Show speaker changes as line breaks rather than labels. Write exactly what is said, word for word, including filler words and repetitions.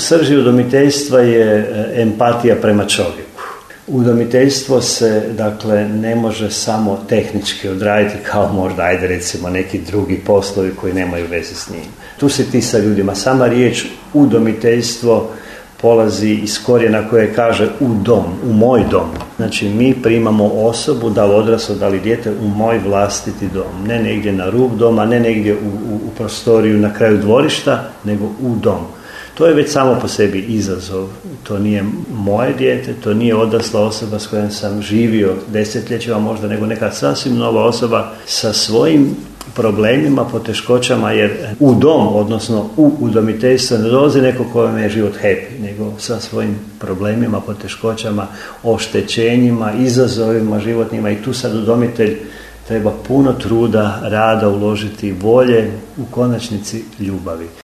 srži udomiteljstva je empatija prema čovjeku. Udomiteljstvo se, dakle, ne može samo tehnički odraditi kao možda, ajde recimo, neki drugi poslovi koji nemaju veze s njim. Tu se ti sa ljudima. Sama riječ udomiteljstvo polazi iz korijena koje kaže u dom, u moj dom. Znači, mi primamo osobu, da li odraslo, da li dijete, u moj vlastiti dom. Ne negdje na rub doma, ne negdje u, u, u prostoriju na kraju dvorišta, nego u dom. To je već samo po sebi izazov. To nije moje dijete, to nije odrasla osoba s kojom sam živio desetljećima možda, nego neka sasvim nova osoba sa svojim problemima, poteškoćama, jer u dom, odnosno u udomiteljstvo ne dolazi neko kojem je život happy, nego sa svojim problemima, poteškoćama, oštećenjima, izazovima životnima, i tu sad udomitelj treba puno truda, rada uložiti, volje, u konačnici ljubavi.